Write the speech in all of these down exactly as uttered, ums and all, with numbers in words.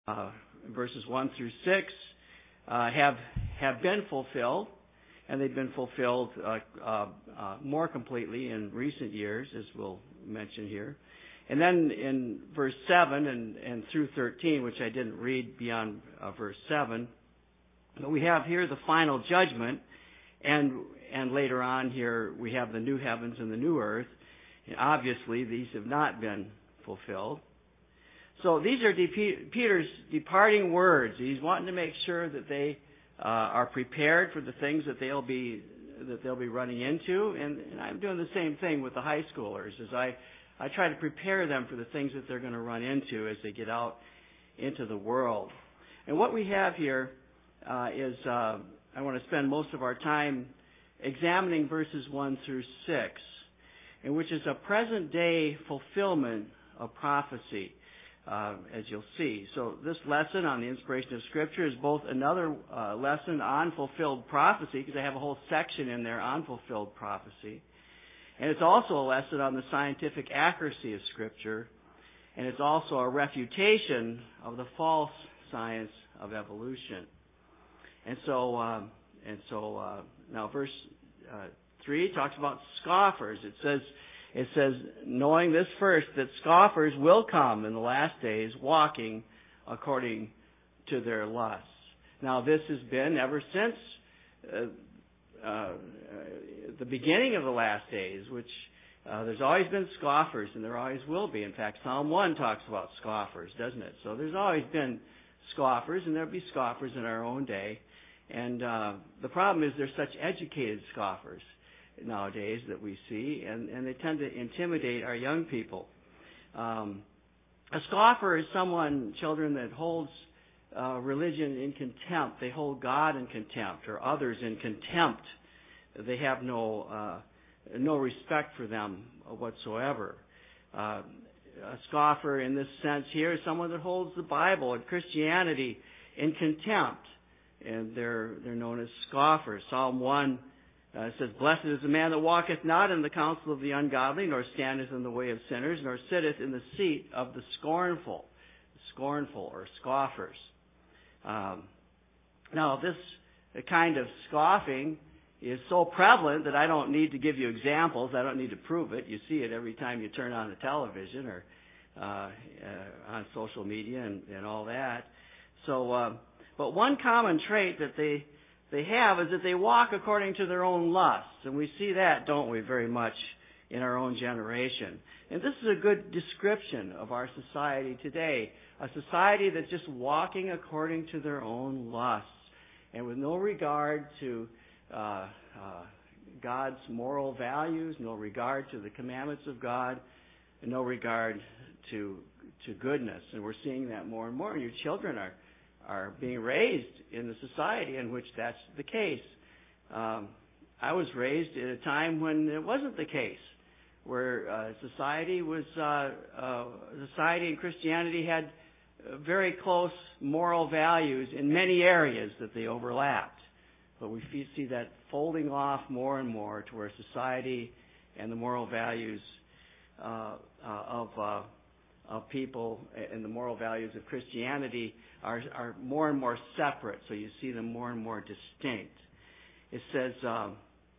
uh, verses one through six uh, have have been fulfilled, and they've been fulfilled uh, uh, uh, more completely in recent years, as we'll mention here. And then in verse seven and, and through thirteen, which I didn't read beyond uh, verse seven, but we have here the final judgment, and and later on here we have the new heavens and the new earth. And obviously, these have not been fulfilled. So these are De- Peter's departing words. He's wanting to make sure that they uh, are prepared for the things that they'll be that they'll be running into. And, and I'm doing the same thing with the high schoolers, as I I try to prepare them for the things that they're going to run into as they get out into the world. And what we have here uh, is uh, I want to spend most of our time examining verses one through six, in which is a present-day fulfillment of prophecy, uh, as you'll see. So this lesson on the inspiration of Scripture is both another uh, lesson on fulfilled prophecy, because I have a whole section in there on fulfilled prophecy. And it's also a lesson on the scientific accuracy of Scripture, and it's also a refutation of the false science of evolution. And so, uh, and so uh, now verse uh, three talks about scoffers. It says, it says, knowing this first, that scoffers will come in the last days, walking according to their lusts. Now, this has been ever since Uh, Uh, the beginning of the last days, which uh, there's always been scoffers, and there always will be. In fact, Psalm one talks about scoffers, doesn't it? So there's always been scoffers, and there'll be scoffers in our own day. And uh, the problem is there's such educated scoffers nowadays that we see, and, and they tend to intimidate our young people. Um, a scoffer is someone, children, that holds Uh, religion in contempt. They hold God in contempt, or others in contempt. They have no uh, no respect for them whatsoever. Uh, a scoffer in this sense here is someone that holds the Bible and Christianity in contempt, and they're they're known as scoffers. Psalm one uh, says, "Blessed is the man that walketh not in the counsel of the ungodly, nor standeth in the way of sinners, nor sitteth in the seat of the scornful." Scornful or scoffers. Um, now, this kind of scoffing is so prevalent that I don't need to give you examples. I don't need to prove it. You see it every time you turn on the television or uh, uh, on social media and, and all that. So, uh, but one common trait that they they have is that they walk according to their own lusts, and we see that, don't we, very much in our own generation. And this is a good description of our society today. A society that's just walking according to their own lusts, and with no regard to uh, uh, God's moral values, no regard to the commandments of God, and no regard to to goodness. And we're seeing that more and more. And your children are are being raised in the society in which that's the case. Um, I was raised at a time when it wasn't the case, where uh, society was uh, uh, society and Christianity had very close moral values in many areas that they overlapped. But we see that folding off more and more to where society and the moral values uh, uh, of uh, of people and the moral values of Christianity are, are more and more separate. So you see them more and more distinct. It says, um,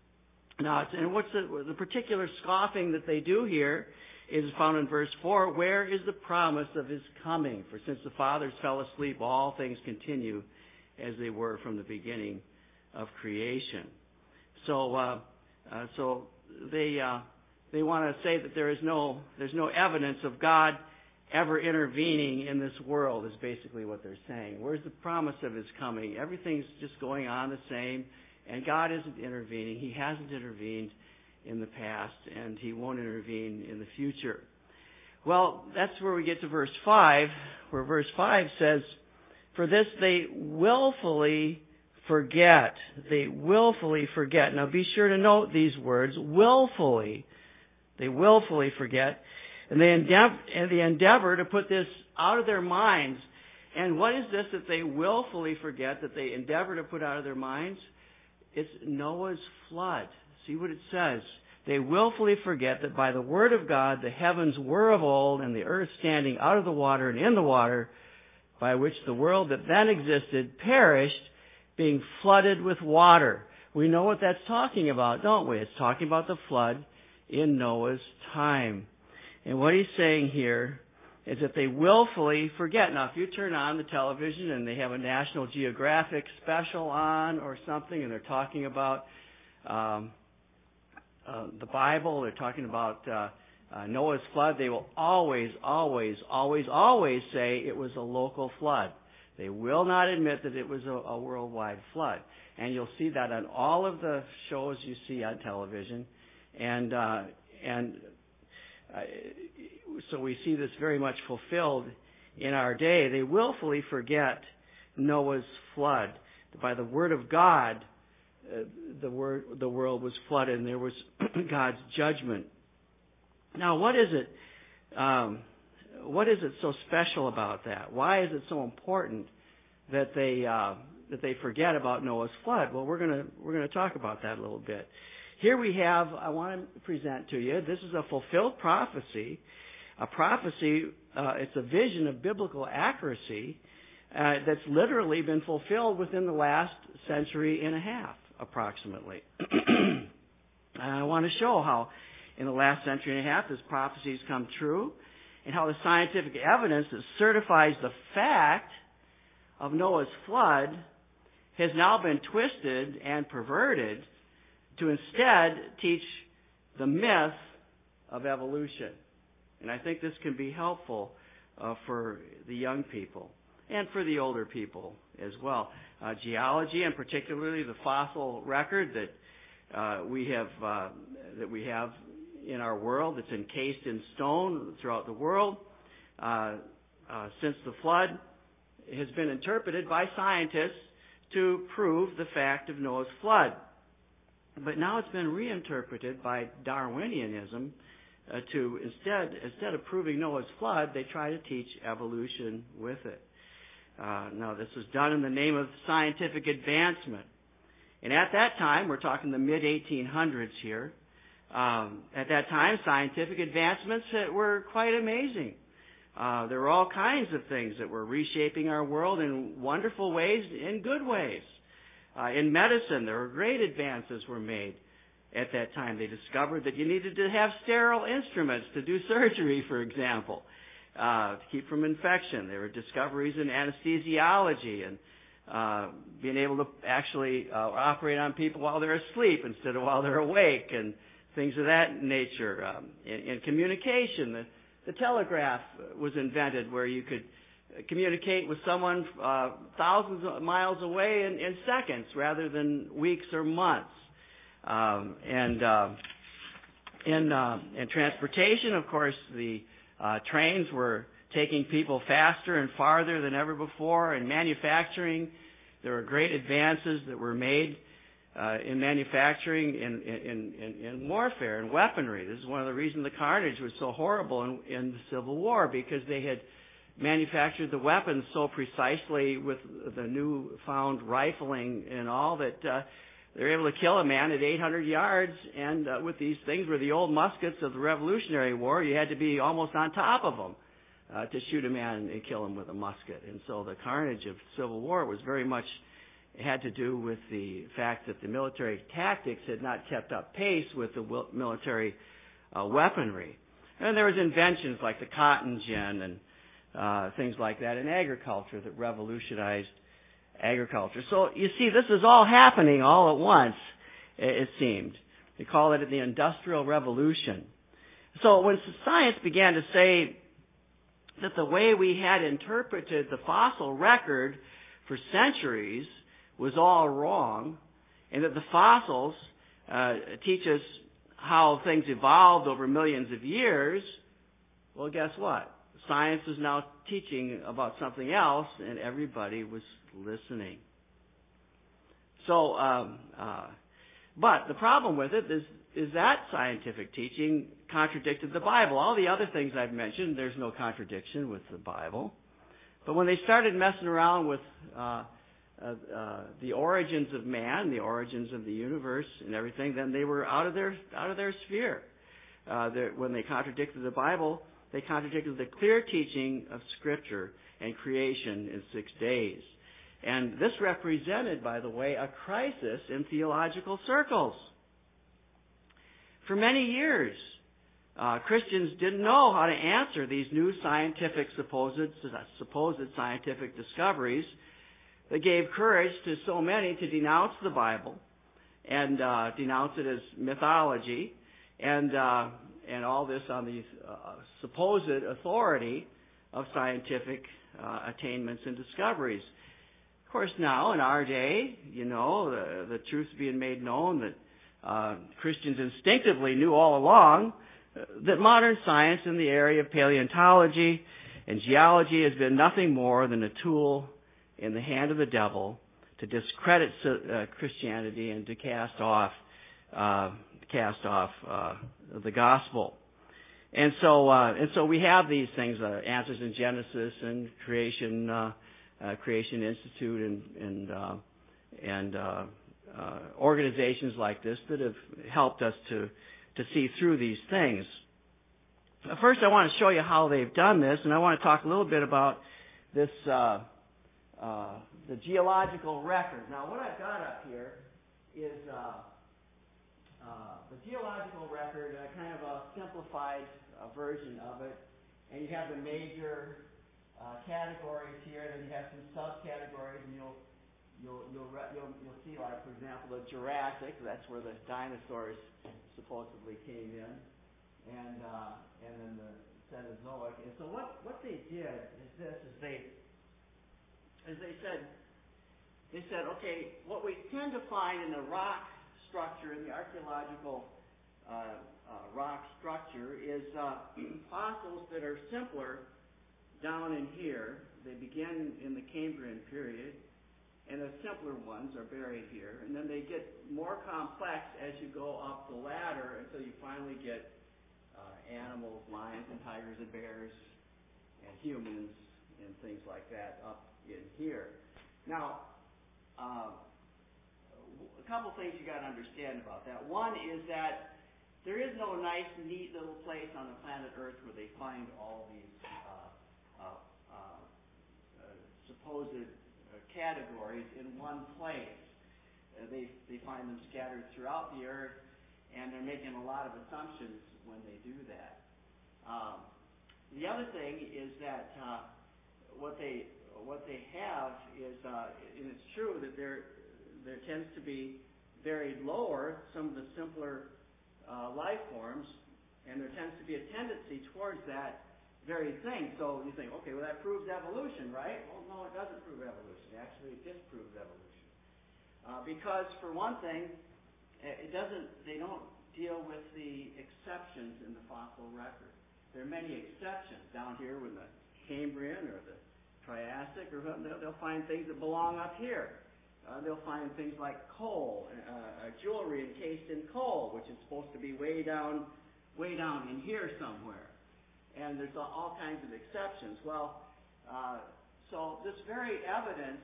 now, it's, and what's the, the particular scoffing that they do here is found in verse four. Where is the promise of his coming? For since the fathers fell asleep, all things continue as they were from the beginning of creation. So, uh, uh, so they uh, they want to say that there is no there's no evidence of God ever intervening in this world. Is basically what they're saying. Where's the promise of his coming? Everything's just going on the same, and God isn't intervening. He hasn't intervened in the past, and he won't intervene in the future. Well, that's where we get to verse five, where verse five says, "For this they willfully forget." They willfully forget. Now be sure to note these words, willfully. They willfully forget. And they endeavor, and they endeavor to put this out of their minds. And what is this that they willfully forget, that they endeavor to put out of their minds? It's Noah's flood. See what it says. They willfully forget that by the word of God the heavens were of old, and the earth standing out of the water and in the water, by which the world that then existed perished, being flooded with water. We know what that's talking about, don't we? It's talking about the flood in Noah's time. And what he's saying here is that they willfully forget. Now, if you turn on the television and they have a National Geographic special on or something, and they're talking about um, uh, the Bible, they're talking about uh, uh, Noah's flood, they will always, always, always, always say it was a local flood. They will not admit that it was a, a worldwide flood. And you'll see that on all of the shows you see on television. And uh, and uh, so we see this very much fulfilled in our day. They willfully forget Noah's flood. By the word of God, uh, the word the world was flooded, and there was God's judgment. Now, what is it? Um, what is it so special about that? Why is it so important that they uh, that they forget about Noah's flood? Well, we're gonna we're gonna talk about that a little bit. Here we have, I want to present to you, this is a fulfilled prophecy. A prophecy, uh, it's a vision of biblical accuracy uh, that's literally been fulfilled within the last century and a half, approximately. And I want to show how in the last century and a half this prophecy has come true, and how the scientific evidence that certifies the fact of Noah's flood has now been twisted and perverted to instead teach the myth of evolution. And I think this can be helpful uh, for the young people and for the older people as well. Uh, geology, and particularly the fossil record that uh, we have uh, that we have in our world, that's encased in stone throughout the world uh, uh, since the flood, has been interpreted by scientists to prove the fact of Noah's flood. But now it's been reinterpreted by Darwinianism uh, to instead instead of proving Noah's flood, they try to teach evolution with it. Uh, now, this was done in the name of scientific advancement. And at that time, we're talking the mid eighteen hundreds here, um, at that time, scientific advancements were quite amazing. Uh, there were all kinds of things that were reshaping our world in wonderful ways, in good ways. Uh, in medicine, there were great advances were made at that time. They discovered that you needed to have sterile instruments to do surgery, for example, uh, to keep from infection. There were discoveries in anesthesiology and uh, being able to actually uh, operate on people while they're asleep instead of while they're awake, and things of that nature. Um, in, in communication, the, the telegraph was invented where you could communicate with someone uh, thousands of miles away in, in seconds rather than weeks or months. Um, and uh, in, uh, in transportation, of course, the uh, trains were taking people faster and farther than ever before. In manufacturing, there were great advances that were made uh, in manufacturing, in, in, in, in warfare and weaponry. This is one of the reasons the carnage was so horrible in, in the Civil War, because they had manufactured the weapons so precisely with the newfound rifling and all that uh, they were able to kill a man at eight hundred yards. And uh, with these things were the old muskets of the Revolutionary War. You had to be almost on top of them uh, to shoot a man and kill him with a musket. And so the carnage of Civil War was very much had to do with the fact that the military tactics had not kept up pace with the military uh, weaponry. And there was inventions like the cotton gin and Uh, things like that in agriculture that revolutionized agriculture. So you see, this is all happening all at once, it seemed. They call it the Industrial Revolution. So when science began to say that the way we had interpreted the fossil record for centuries was all wrong, and that the fossils uh, teach us how things evolved over millions of years, well, guess what? Science is now teaching about something else, and everybody was listening. So, um, uh, but the problem with it is, is that scientific teaching contradicted the Bible. All the other things I've mentioned, there's no contradiction with the Bible. But when they started messing around with uh, uh, uh, the origins of man, the origins of the universe, and everything, then they were out of their out of their sphere. Uh, when they contradicted the Bible, they contradicted the clear teaching of Scripture and creation in six days. And this represented, by the way, a crisis in theological circles. For many years, uh, Christians didn't know how to answer these new scientific, supposed, supposed scientific discoveries that gave courage to so many to denounce the Bible and uh, denounce it as mythology and uh, and all this on the uh, supposed authority of scientific uh, attainments and discoveries. Of course, now in our day, you know, the, the truth being made known that uh, Christians instinctively knew all along uh, that modern science in the area of paleontology and geology has been nothing more than a tool in the hand of the devil to discredit uh, Christianity and to cast off uh, cast off uh, the gospel. And so, uh, and so we have these things, uh, Answers in Genesis and Creation, uh, uh, Creation Institute, and and uh, and uh, uh, organizations like this that have helped us to to see through these things. First, I want to show you how they've done this, and I want to talk a little bit about this uh, uh, the geological record. Now, what I've got up here is uh, uh, the geological record, uh, kind of a simplified uh, version of it, and you have the major uh, categories here, and then you have some subcategories, and you'll you'll you'll re- you'll, you'll see, like, for example, the Jurassic. That's where the dinosaurs supposedly came in, and uh, and then the Cenozoic. And so what what they did is this: is they as they said they said, okay, what we tend to find in the rock structure, in the archaeological uh, uh, rock structure, is uh, fossils that are simpler down in here. They begin in the Cambrian period, and the simpler ones are buried here. And then they get more complex as you go up the ladder until you finally get uh, animals, lions and tigers and bears and humans and things like that up in here. Now, uh, a couple things you got to understand about that. One is that there is no nice, neat little place on the planet Earth where they find all these uh, uh, uh, uh, supposed uh, categories in one place. Uh, they they find them scattered throughout the Earth, and they're making a lot of assumptions when they do that. Um, the other thing is that uh, what they what they have is, uh, and it's true that there there tends to be buried lower some of the simpler uh, life forms, and there tends to be a tendency towards that very thing. So you think, okay, well, that proves evolution, right? Well, no, it doesn't prove evolution. Actually, it disproves evolution. Uh, because, for one thing, it doesn't. They don't deal with the exceptions in the fossil record. There are many exceptions down here with the Cambrian or the Triassic, or they'll, they'll find things that belong up here. Uh, they'll find things like coal, uh, uh, jewelry encased in coal, which is supposed to be way down, way down in here somewhere. And there's all, all kinds of exceptions. Well, uh, so this very evidence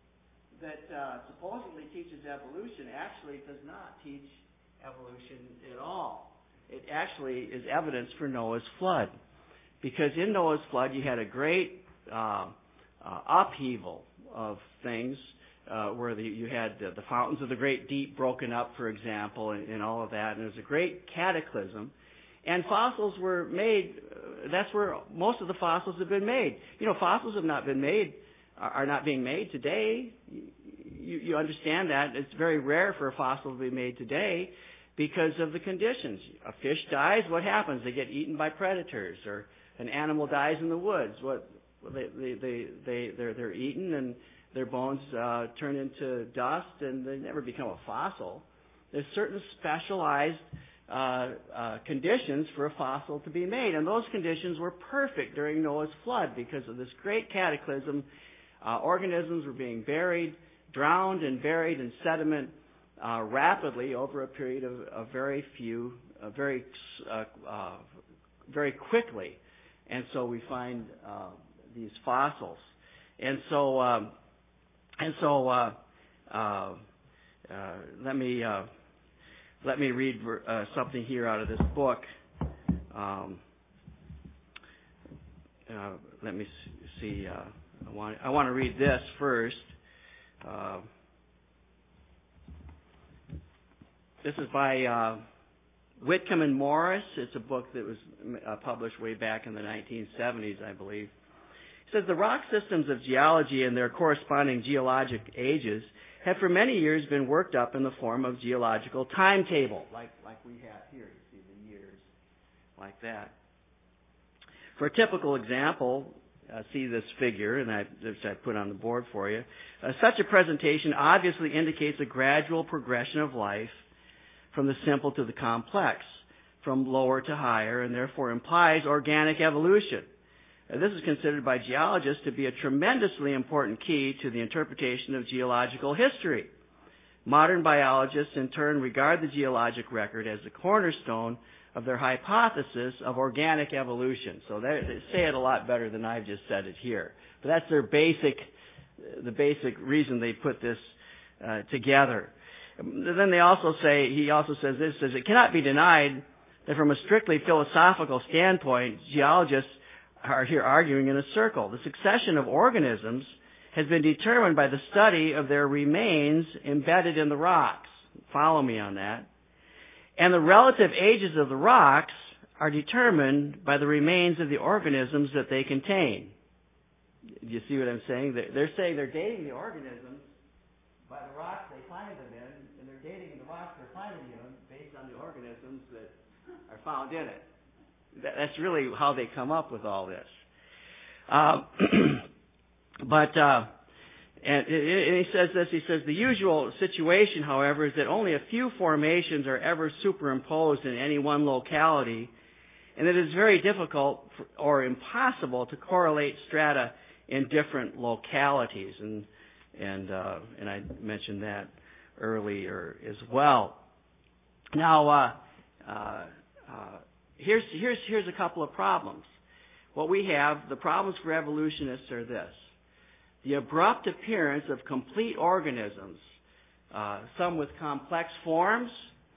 that uh, supposedly teaches evolution actually does not teach evolution at all. It actually is evidence for Noah's flood, because in Noah's flood you had a great uh, uh, upheaval of things. Uh, where the, you had uh, the fountains of the great deep broken up, for example, and, and all of that. And it was a great cataclysm. And fossils were made, uh, that's where most of the fossils have been made. You know, fossils have not been made, are, are not being made today. You, you understand that. It's very rare for a fossil to be made today because of the conditions. A fish dies, what happens? They get eaten by predators, or an animal dies in the woods. What they they they, they they're they're eaten, and their bones uh, turn into dust, and they never become a fossil. There's certain specialized uh, uh, conditions for a fossil to be made, and those conditions were perfect during Noah's flood because of this great cataclysm. Uh, organisms were being buried, drowned, and buried in sediment uh, rapidly over a period of, of very few, uh, very, uh, uh, very quickly, and so we find uh, these fossils, and so. Um, And so, uh, uh, uh, let me uh, let me read uh, something here out of this book. Um, uh, let me see. Uh, I want I want to read this first. Uh, this is by uh, Whitcomb and Morris. It's a book that was uh, published way back in the nineteen seventies, I believe. It says the rock systems of geology and their corresponding geologic ages have for many years been worked up in the form of geological timetable, like like we have here. You see the years, like that. For a typical example, uh, see this figure, and I, which I put on the board for you. Uh, such a presentation obviously indicates a gradual progression of life from the simple to the complex, from lower to higher, and therefore implies organic evolution. Uh, this is considered by geologists to be a tremendously important key to the interpretation of geological history. Modern biologists, in turn, regard the geologic record as the cornerstone of their hypothesis of organic evolution. So they, they say it a lot better than I've just said it here. But that's their basic, the basic reason they put this uh, together. Then they also say, he also says this, says it cannot be denied that from a strictly philosophical standpoint, geologists are here arguing in a circle. The succession of organisms has been determined by the study of their remains embedded in the rocks. Follow me on that. And the relative ages of the rocks are determined by the remains of the organisms that they contain. Do you see what I'm saying? They're saying they're dating the organisms by the rocks they find them in, and they're dating the rocks they're finding in based on the organisms that are found in it. That's really how they come up with all this. Uh, but uh, and, and he says this. He says the usual situation, however, is that only a few formations are ever superimposed in any one locality, and it is very difficult for, or impossible to correlate strata in different localities. And and uh, and I mentioned that earlier as well. Now, uh, uh, uh, here's here's here's a couple of problems. What we have, the problems for evolutionists are this: the abrupt appearance of complete organisms, uh, some with complex forms.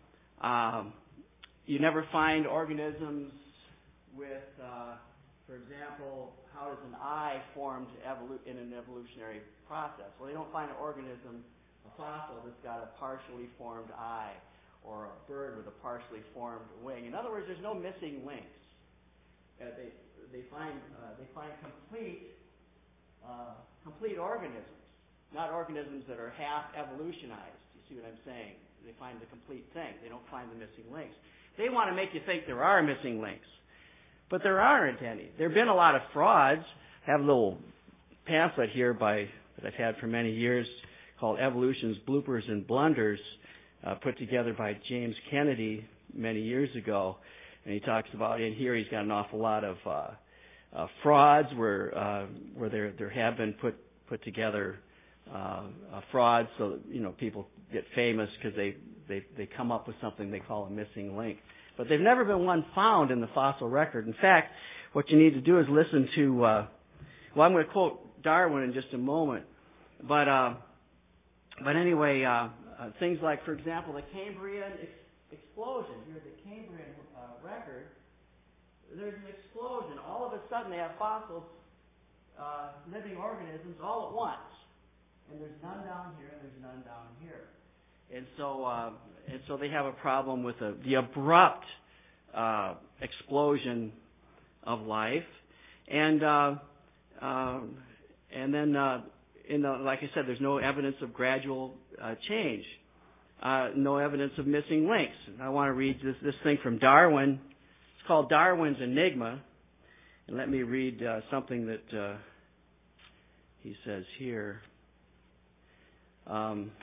Um, you never find organisms with, uh, for example, how does an eye formed evolu- in an evolutionary process? Well, you don't find an organism, a fossil, that's got a partially formed eye, or a bird with a partially formed wing. In other words, there's no missing links. Uh, they they find uh, they find complete uh, complete organisms, not organisms that are half evolutionized. You see what I'm saying? They find the complete thing. They don't find the missing links. They want to make you think there are missing links, but there aren't any. There have been a lot of frauds. I have a little pamphlet here by that I've had for many years called "Evolution's Bloopers and Blunders," uh, put together by James Kennedy many years ago. And he talks about in here he's got an awful lot of uh, uh, frauds where uh, where there there have been put put together uh, uh, frauds, so you know people get famous because they, they they come up with something they call a missing link. But they've never been one found in the fossil record. In fact, what you need to do is listen to. Uh, well, I'm going to quote Darwin in just a moment, but uh, but anyway, uh, uh, things like, for example, the Cambrian ex- explosion. Here's the Cambrian uh, record. There's an explosion. All of a sudden, they have fossils, uh, living organisms, all at once. And there's none down here, and there's none down here. And so, uh, and so they have a problem with the, the abrupt uh, explosion of life, and uh, uh, and then, uh, in the, like I said, there's no evidence of gradual uh, change. Uh, no evidence of missing links. I want to read this, this thing from Darwin. It's called Darwin's Enigma. And let me read uh, something that uh, he says here. Um,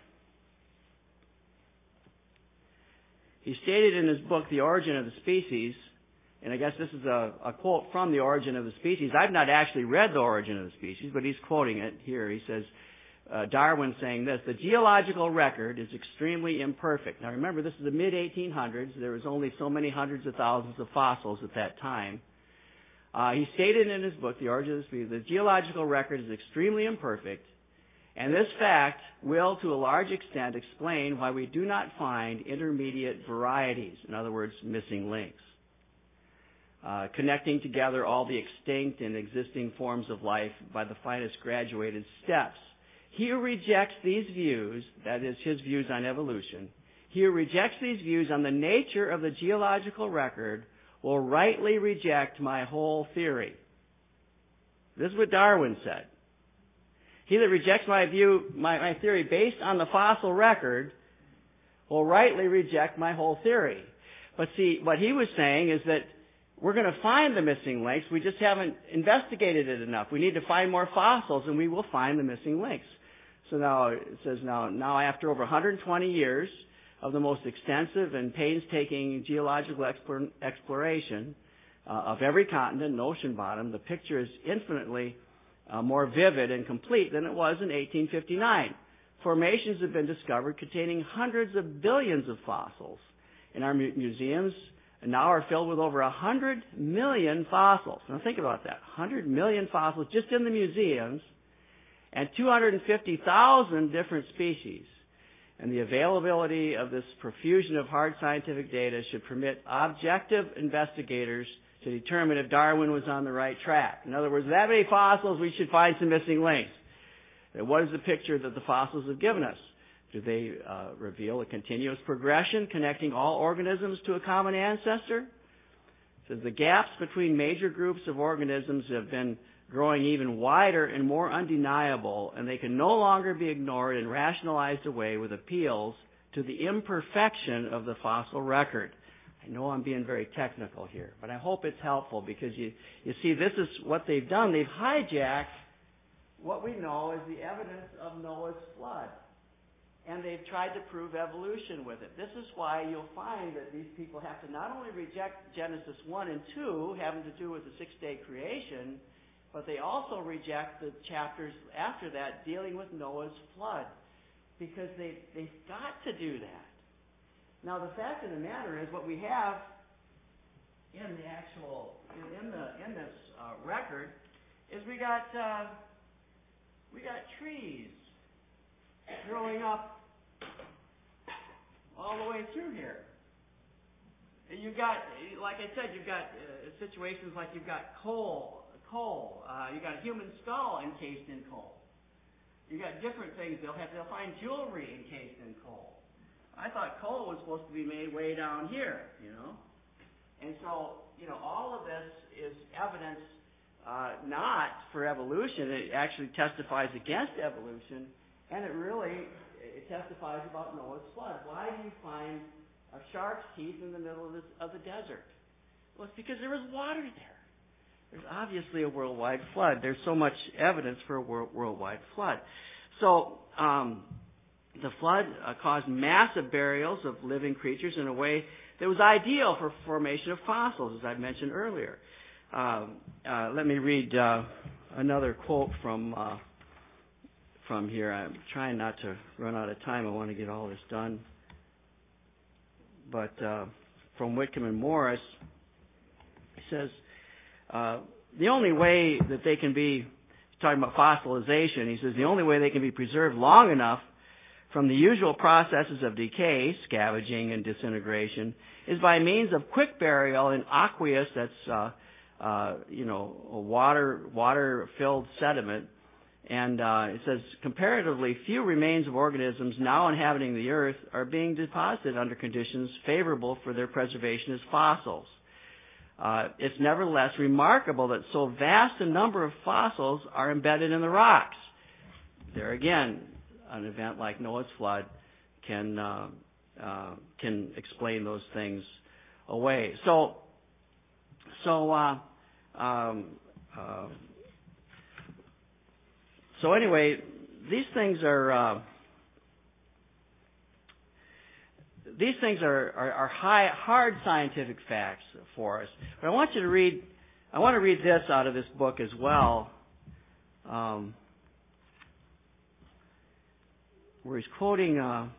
he stated in his book, The Origin of the Species, and I guess this is a, a quote from The Origin of the Species. I've not actually read The Origin of the Species, but he's quoting it here. He says, Uh, Darwin saying this: the geological record is extremely imperfect. Now remember, this is the mid eighteen hundreds. There was only so many hundreds of thousands of fossils at that time. Uh, he stated in his book, The Origin of the Species, the geological record is extremely imperfect, and this fact will, to a large extent, explain why we do not find intermediate varieties, in other words, missing links. uh, connecting together all the extinct and existing forms of life by the finest graduated steps. He who rejects these views, that is his views on evolution, he who rejects these views on the nature of the geological record will rightly reject my whole theory. This is what Darwin said. He that rejects my view, my, my theory based on the fossil record will rightly reject my whole theory. But see, what he was saying is that we're going to find the missing links. We just haven't investigated it enough. We need to find more fossils, and we will find the missing links. So now it says now, now after over one hundred twenty years of the most extensive and painstaking geological explore, exploration uh, of every continent and ocean bottom, the picture is infinitely uh, more vivid and complete than it was in eighteen fifty-nine. Formations have been discovered containing hundreds of billions of fossils in our mu- museums, and now are filled with over one hundred million fossils. Now think about that. one hundred million fossils just in the museums, and two hundred fifty thousand different species. And the availability of this profusion of hard scientific data should permit objective investigators to determine if Darwin was on the right track. In other words, with that many fossils, we should find some missing links. And what is the picture that the fossils have given us? Do they uh, reveal a continuous progression connecting all organisms to a common ancestor? It says the gaps between major groups of organisms have been growing even wider and more undeniable, and they can no longer be ignored and rationalized away with appeals to the imperfection of the fossil record. I know I'm being very technical here, but I hope it's helpful because you, you see, this is what they've done. They've hijacked what we know as the evidence of Noah's flood. And they've tried to prove evolution with it. This is why you'll find that these people have to not only reject Genesis one and two, having to do with the six-day creation, but they also reject the chapters after that dealing with Noah's flood, because they, they've got to do that. Now, the fact of the matter is, what we have in the actual, in, in the in this uh, record, is we got uh, we got trees growing up all the way through here. You've got, like I said, you've got uh, situations like you've got coal. Coal. Uh, you got a human skull encased in coal. You got different things. They'll have they'll find jewelry encased in coal. I thought coal was supposed to be made way down here, you know. And so, you know, all of this is evidence uh, not for evolution. It actually testifies against evolution, and it really it testifies about Noah's flood. Why do you find a shark's teeth in the middle of, this, of the desert? Well, it's because there was water there. There's obviously a worldwide flood. There's so much evidence for a world, worldwide flood. So um, the flood uh, caused massive burials of living creatures in a way that was ideal for formation of fossils, as I mentioned earlier. Um, uh, let me read uh, another quote from uh, from here. I'm trying not to run out of time. I want to get all this done. But uh, from Whitcomb and Morris, he says, Uh, the only way that they can be, talking about fossilization, he says the only way they can be preserved long enough from the usual processes of decay, scavenging and disintegration, is by means of quick burial in aqueous, that's, uh, uh, you know, water, water-filled sediment. And uh, it says comparatively few remains of organisms now inhabiting the earth are being deposited under conditions favorable for their preservation as fossils. Uh, it's nevertheless remarkable that so vast a number of fossils are embedded in the rocks. There again, an event like Noah's flood can uh, uh, can explain those things away. So, so, uh, um, uh, so anyway, these things are. Uh, These things are, are, are high, hard scientific facts for us. But I want you to read, I want to read this out of this book as well, um, where he's quoting, uh,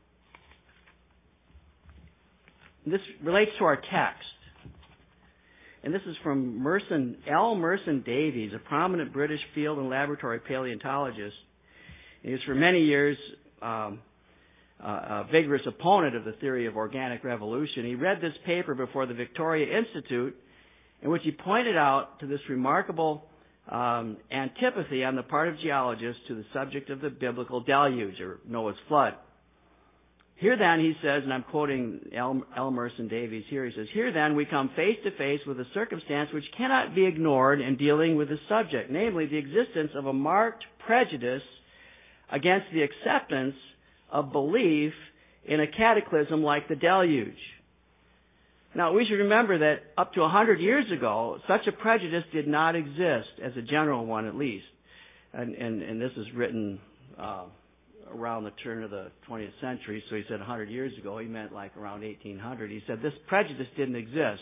this relates to our text. And this is from Merson, L. Merson Davies, a prominent British field and laboratory paleontologist. He was for many years um, Uh, a vigorous opponent of the theory of organic revolution. He read this paper before the Victoria Institute, in which he pointed out to this remarkable um, antipathy on the part of geologists to the subject of the biblical deluge, or Noah's flood. Here then, he says, and I'm quoting El- Elmhurst and Davies here, he says, "Here then we come face to face with a circumstance which cannot be ignored in dealing with the subject, namely the existence of a marked prejudice against the acceptance of belief in a cataclysm like the deluge." Now, we should remember that up to one hundred years ago, such a prejudice did not exist, as a general one at least. And, and, and this is written uh, around the turn of the twentieth century, so he said one hundred years ago. He meant like around eighteen hundred. He said this prejudice didn't exist,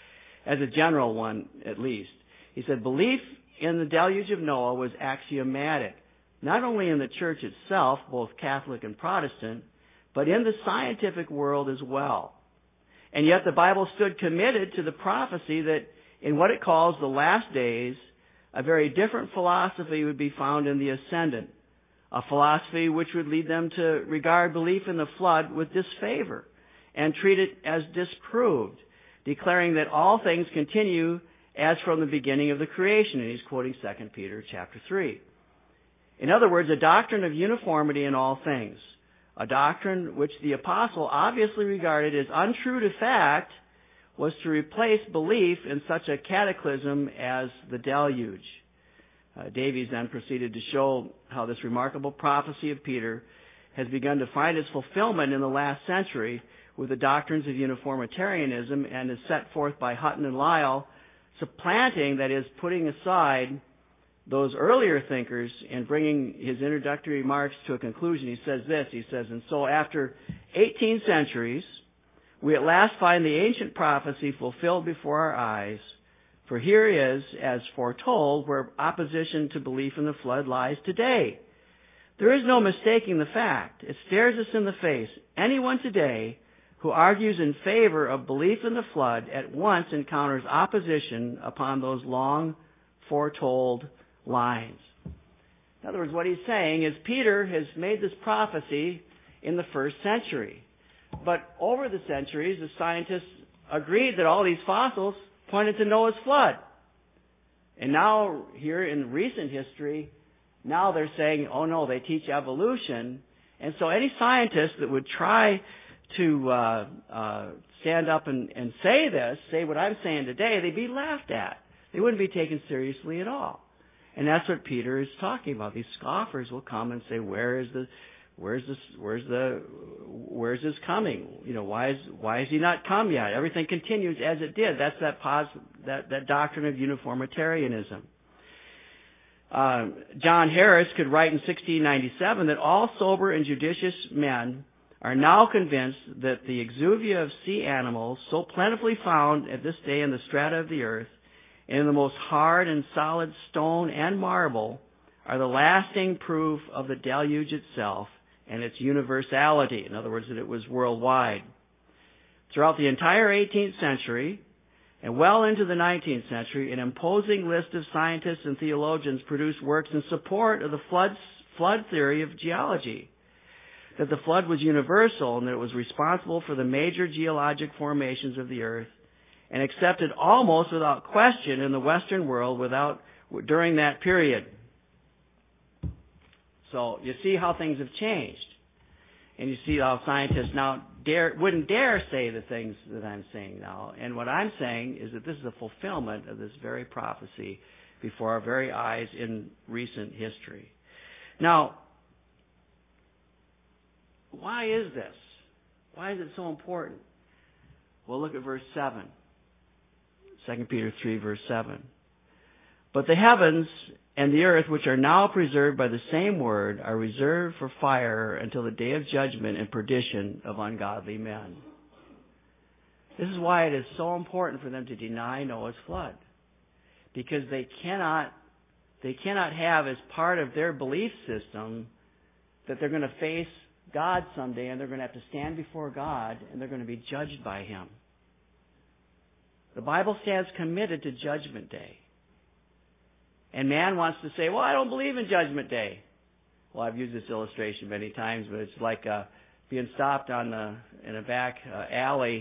as a general one at least. He said belief in the deluge of Noah was axiomatic, not only in the church itself, both Catholic and Protestant, but in the scientific world as well. And yet the Bible stood committed to the prophecy that in what it calls the last days, a very different philosophy would be found in the ascendant, a philosophy which would lead them to regard belief in the flood with disfavor and treat it as disproved, declaring that all things continue as from the beginning of the creation. And he's quoting Second Peter chapter three. In other words, a doctrine of uniformity in all things. A doctrine which the apostle obviously regarded as untrue to fact was to replace belief in such a cataclysm as the deluge. Uh, Davies then proceeded to show how this remarkable prophecy of Peter has begun to find its fulfillment in the last century with the doctrines of uniformitarianism, and is set forth by Hutton and Lyle, supplanting, that is, putting aside those earlier thinkers and bringing his introductory remarks to a conclusion. He says this, he says, "And so after eighteen centuries, we at last find the ancient prophecy fulfilled before our eyes. For here is, as foretold, where opposition to belief in the flood lies today. There is no mistaking the fact. It stares us in the face. Anyone today who argues in favor of belief in the flood at once encounters opposition upon those long foretold lines." In other words, what he's saying is Peter has made this prophecy in the first century. But over the centuries, the scientists agreed that all these fossils pointed to Noah's flood. And now, here in recent history, now they're saying, oh no, they teach evolution. And so any scientist that would try to uh, uh, stand up and, and say this, say what I'm saying today, they'd be laughed at. They wouldn't be taken seriously at all. And that's what Peter is talking about. These scoffers will come and say, "Where is the, where's this, where's the, where's this coming? You know, why is why has he not come yet? Everything continues as it did." That's that pos, that that doctrine of uniformitarianism. Uh, John Harris could write in sixteen ninety-seven that all sober and judicious men are now convinced that the exuvia of sea animals, so plentifully found at this day in the strata of the earth, and in the most hard and solid stone and marble, are the lasting proof of the deluge itself and its universality. In other words, that it was worldwide. Throughout the entire eighteenth century, and well into the nineteenth century, an imposing list of scientists and theologians produced works in support of the flood, flood theory of geology. That the flood was universal and that it was responsible for the major geologic formations of the earth, and accepted almost without question in the Western world without during that period. So you see how things have changed. And you see how scientists now dare, wouldn't dare say the things that I'm saying now. And what I'm saying is that this is a fulfillment of this very prophecy before our very eyes in recent history. Now, why is this? Why is it so important? Well, look at verse seven. Second Peter three, verse seven. "But the heavens and the earth, which are now preserved by the same word, are reserved for fire until the day of judgment and perdition of ungodly men." This is why it is so important for them to deny Noah's flood. Because they cannot, they cannot have as part of their belief system that they're going to face God someday and they're going to have to stand before God and they're going to be judged by Him. The Bible stands committed to Judgment Day. And man wants to say, well, I don't believe in Judgment Day. Well, I've used this illustration many times, but it's like uh, being stopped on the in a back uh, alley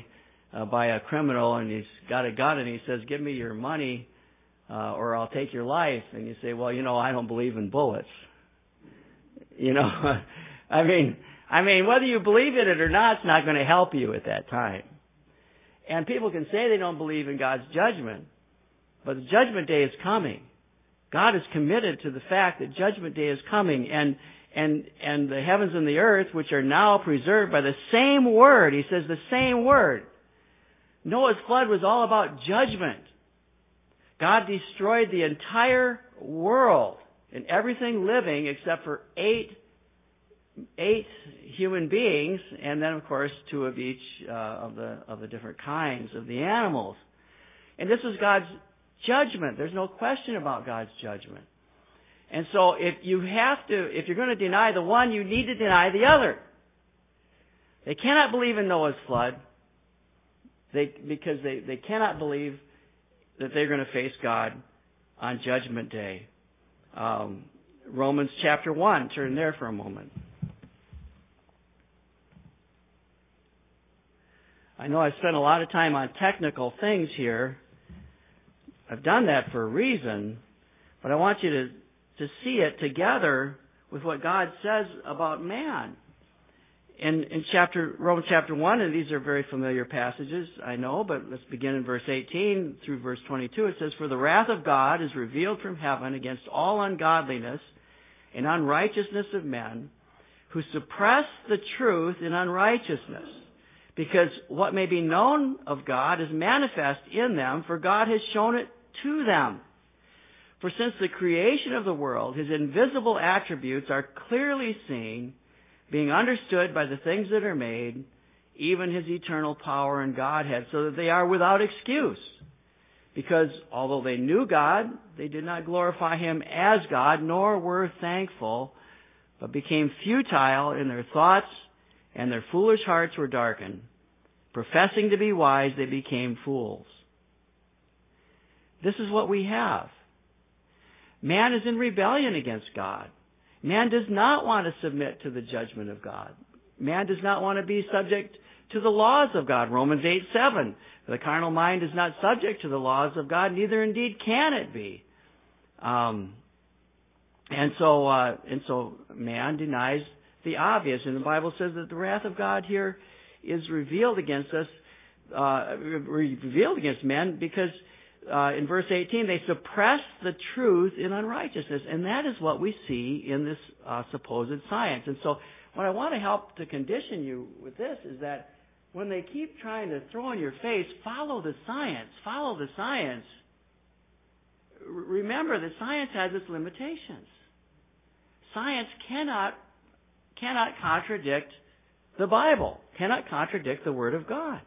uh, by a criminal, and he's got a gun, and he says, "Give me your money, uh, or I'll take your life." And you say, "Well, you know, I don't believe in bullets." You know, I mean, I mean, whether you believe in it or not, it's not going to help you at that time. And people can say they don't believe in God's judgment, but the judgment day is coming. God is committed to the fact that judgment day is coming, and and and the heavens and the earth, which are now preserved by the same word. He says the same word. Noah's flood was all about judgment. God destroyed the entire world and everything living except for eight eight human beings, and then of course two of each uh, of the of the different kinds of the animals. And this was God's judgment. There's no question about God's judgment. And so if you have to, if you're going to deny the one, you need to deny the other. They cannot believe in Noah's flood they, because they, they cannot believe that they're going to face God on Judgment Day. Um, Romans chapter one, turn there for a moment. I know I've spent a lot of time on technical things here. I've done that for a reason, but I want you to, to see it together with what God says about man. In, in chapter, Romans chapter one, and these are very familiar passages, I know, but let's begin in verse eighteen through verse twenty-two. It says, "For the wrath of God is revealed from heaven against all ungodliness and unrighteousness of men, who suppress the truth in unrighteousness. Because what may be known of God is manifest in them, for God has shown it to them. For since the creation of the world, His invisible attributes are clearly seen, being understood by the things that are made, even His eternal power and Godhead, so that they are without excuse. Because although they knew God, they did not glorify Him as God, nor were thankful, but became futile in their thoughts, and their foolish hearts were darkened. Professing to be wise, they became fools." This is what we have. Man is in rebellion against God. Man does not want to submit to the judgment of God. Man does not want to be subject to the laws of God. Romans eight seven. "The carnal mind is not subject to the laws of God, neither indeed can it be." Um, and so, uh, and so, man denies the obvious, and the Bible says that the wrath of God here is revealed against us, uh, revealed against men, because uh, in verse eighteen they suppress the truth in unrighteousness, and that is what we see in this uh, supposed science. And so, what I want to help to condition you with this is that when they keep trying to throw in your face, follow the science, follow the science. R- remember that science has its limitations. Science cannot cannot contradict the Bible, cannot contradict the Word of God.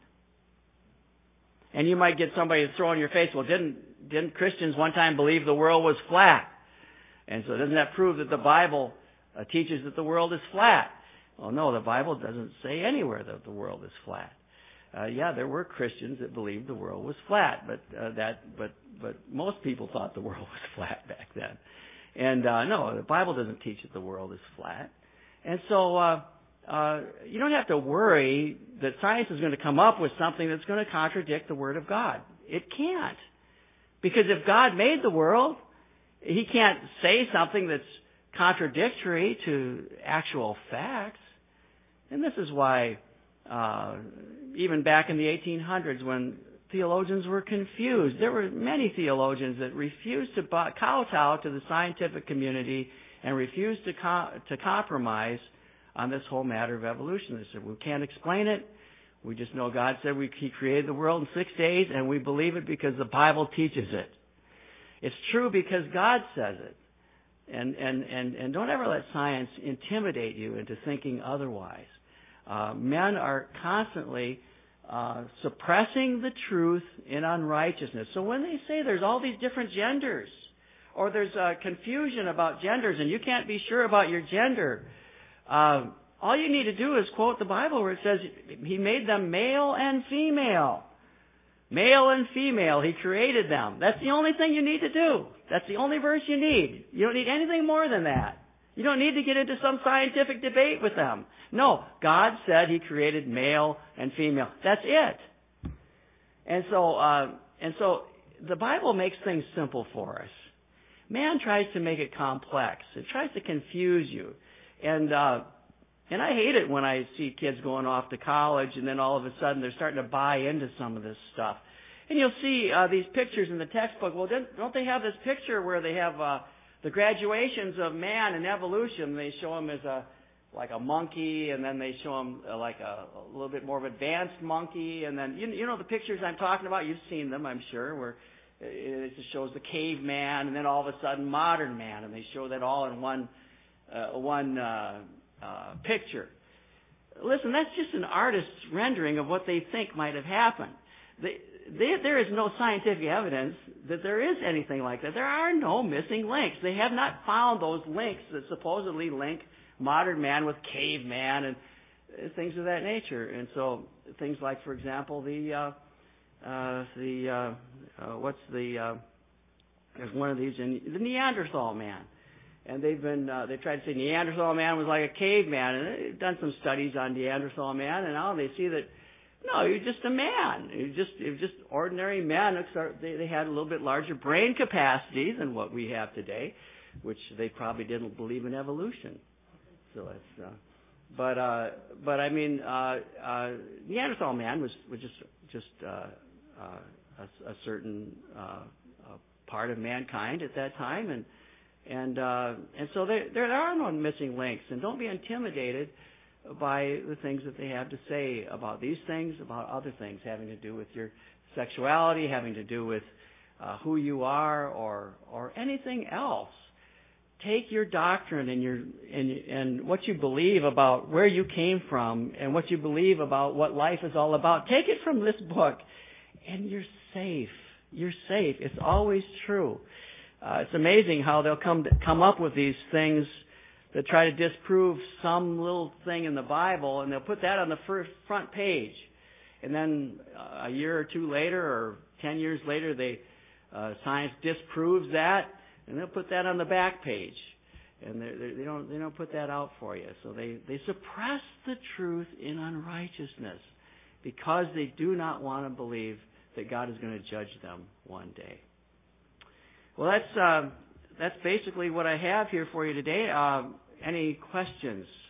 And you might get somebody to throw in your face, "Well, didn't didn't Christians one time believe the world was flat? And so doesn't that prove that the Bible uh, teaches that the world is flat?" Well, no, the Bible doesn't say anywhere that the world is flat. Uh, yeah, there were Christians that believed the world was flat, but uh, that but but most people thought the world was flat back then. And uh, no, the Bible doesn't teach that the world is flat. And so uh, uh, you don't have to worry that science is going to come up with something that's going to contradict the Word of God. It can't. Because if God made the world, He can't say something that's contradictory to actual facts. And this is why uh, even back in the eighteen hundreds, when theologians were confused, there were many theologians that refused to kowtow to the scientific community and refused to co- to compromise on this whole matter of evolution. They said, "We can't explain it. We just know God said we, He created the world in six days, and we believe it because the Bible teaches it. It's true because God says it." And and and, and don't ever let science intimidate you into thinking otherwise. Uh, men are constantly uh, suppressing the truth in unrighteousness. So when they say there's all these different genders, or there's uh, confusion about genders, and you can't be sure about your gender, uh, all you need to do is quote the Bible where it says He made them male and female. Male and female, He created them. That's the only thing you need to do. That's the only verse you need. You don't need anything more than that. You don't need to get into some scientific debate with them. No, God said He created male and female. That's it. And so, uh, and so the Bible makes things simple for us. Man tries to make it complex. It tries to confuse you. And, uh, and I hate it when I see kids going off to college and then all of a sudden they're starting to buy into some of this stuff. And you'll see uh, these pictures in the textbook. Well, don't they have this picture where they have uh, the graduations of man and evolution? They show him as a like a monkey, and then they show him uh, like a, a little bit more of an advanced monkey, and then you, you know the pictures I'm talking about. You've seen them, I'm sure, where it just shows the caveman, and then all of a sudden modern man, and they show that all in one uh, one uh, uh, picture. Listen, that's just an artist's rendering of what they think might have happened. They, they, there is no scientific evidence that there is anything like that. There are no missing links. They have not found those links that supposedly link modern man with caveman and things of that nature. And so things like, for example, the uh, uh, the uh, uh, what's the uh, there's one of these in the Neanderthal man, and they've been uh, they tried to say Neanderthal man was like a caveman, and they've done some studies on Neanderthal man, and now they see that no, you're just a man. You're just you're just ordinary men. They, they had a little bit larger brain capacity than what we have today, which they probably didn't believe in evolution. So it's, uh, but uh, but I mean, uh, uh, Neanderthal man was was just just uh, uh, a, a certain uh, a part of mankind at that time, and and uh, and so there there are no missing links, and don't be intimidated by the things that they have to say about these things, about other things having to do with your sexuality, having to do with uh, who you are, or or anything else. Take your doctrine and your and, and what you believe about where you came from and what you believe about what life is all about. Take it from this book, and you're safe. You're safe. It's always true. Uh, it's amazing how they'll come to, come up with these things that try to disprove some little thing in the Bible, and they'll put that on the first front page, and then uh, a year or two later, or ten years later, they uh, science disproves that. And they'll put that on the back page, and they they don't they don't put that out for you. So they they suppress the truth in unrighteousness because they do not want to believe that God is going to judge them one day. Well, that's uh, that's basically what I have here for you today. Uh, any questions?